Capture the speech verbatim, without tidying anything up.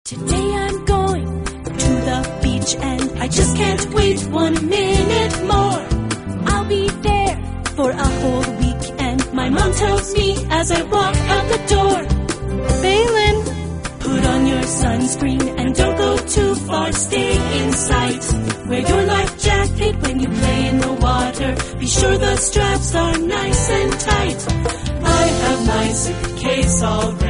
Today I'm going to the beach and I just can't wait one minute more. I'll be there for a whole week and my mom tells me as I walk out the door, Balin, put on your sunscreen and don't go too far, stay in sight. Wear your life jacket when you play in the water, be sure the straps are nice and tight. I have my suitcase all ready.